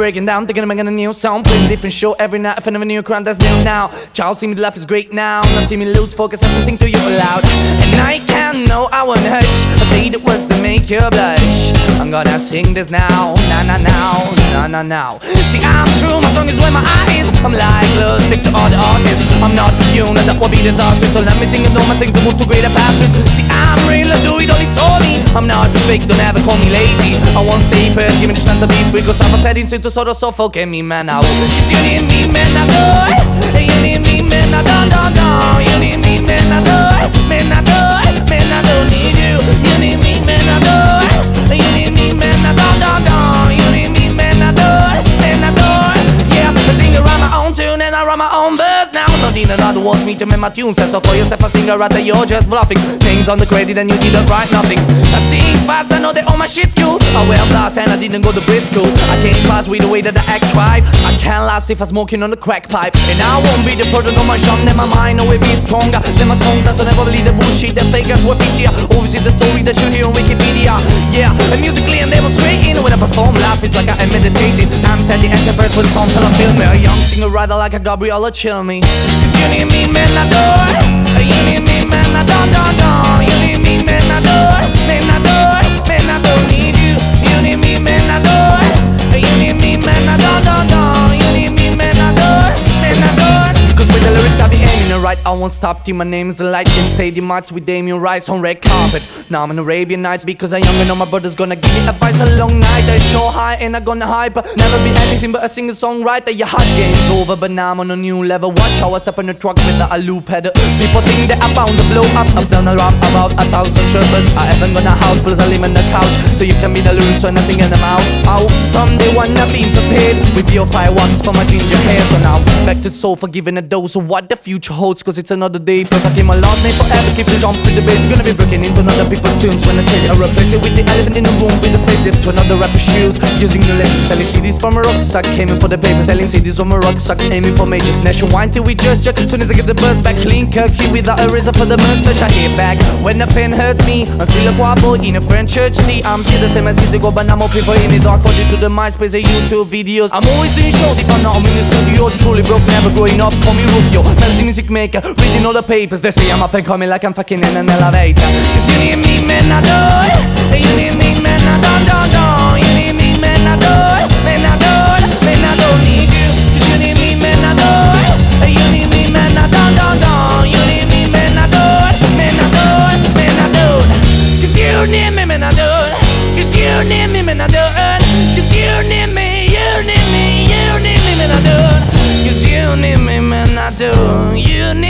breaking down, thinking I'm making a new song. Playing a different show every night, I find a new crowd that's new now. Child, see me laugh is great now. Not see me lose focus as I sing to you aloud. And I can't know, I won't hush. I say it was to make you blush. I'm gonna sing this now, na na now, na na now. See, I'm true, my song is where my eyes. I'm like, look, stick to all the artists. I'm not you, no, that would be disastrous. So let me sing and do my thing to move to greater pastures. See, I'm real, I do it all, it's all me. I'm not fake, don't ever call me lazy. I won't stay put, give me the chance to be free. Cause I'm setting to sort of suffocate me, man. I will. Cause you need me, man, I do it. You need me, man, I don't. You need me, man, I do it. Man, I do it. Man, I don't need you. You need me, man, I do it. You need me, man, I don't. You need me, man, I do it. Man, I do it. Yeah, I sing around my own tune and I run my own verse now. Not in another wants me to make my tune. So for yourself, a singer right there, you're just bluffing. Names on the credit and you didn't write nothing. I sing fast, I know that all my shit's cool. I wear blast and I didn't go to Brit school. I can't pass with the way that I act right. I can't last if I'm smoking on the crack pipe. And I won't be the product of my genre. Then my mind will be stronger than my songs. I so never believe the bullshit that fakers were feature. Always see the story that you hear on Wikipedia. Yeah, and musically and demonstrating. When I perform live, it's like I am meditating. I'm setting anchors for the song till I feel me. A young singer writer like a Gabriella chill me. Cause you need me, man, I do it. You need me, man, I don't. You need me, man, I do it. Man, I do it. Man, I don't need you. You need me, man, I do it. You need me, man, I don't. You need me, man, I do it. Man, I do it. Cause with the lyrics I be aiming it right, I won't stop till my name's the light. In stadium arts with Damien Rice on red carpet. Now I'm in Arabian Nights because I'm young and know my brother's gonna give me advice. A long night, I show high and I'm gonna hyper. Never be anything but a singer songwriter. Your hot game's over, but now I'm on a new level. Watch how I step in the truck with a loop header. People think that I'm bound to blow up. I've done a rap about 1,000 shows, but I haven't got a house, plus I live in the couch. So you can be the loons when I'm singing them out. From day one I've been prepared with your fireworks for my ginger hair. So now back to the soul for giving a dose of what the future holds. Cause it's another day, plus I keep my last name forever. Keep the jump with the bass. Gonna be breaking into another people's tunes when I change it. I replace it with the elephant in the room with the face lift to another rapper's shoes. Using the lens, selling CDs from a rucksack. Came in for the paper, selling CDs from a rucksack. Aiming for majors, nationwide till we just check. Soon as I get the buzz back, clean Kirky without a razor for the mustache. I hit back when the pen hurts me. I'm still a choir boy in a French church tea. I'm still the same as years ago, but I'm more people in the dark. According to the MySpace and YouTube videos, I'm always doing shows. If I'm not, I'm in the studio. Truly broke, never growing up. Call me Rufio, melody music maker, reading all the papers. They say I'm up and coming like I'm fucking in an elevator. Cause you need me, man, I do it. You need me, man, I don't. You need me, man, I do it. Man, I do it. Man, I don't need you. Cause you need me, man, I do it. You need me, man, I don't. You need me, man, I do it. Man, I do it. Man, I do it. Cause you need me, man, I do it. Cause you need me, man, I do it. Cause you need me, you need me, you need me, man, I do it. Cause you need me, man, I do. You need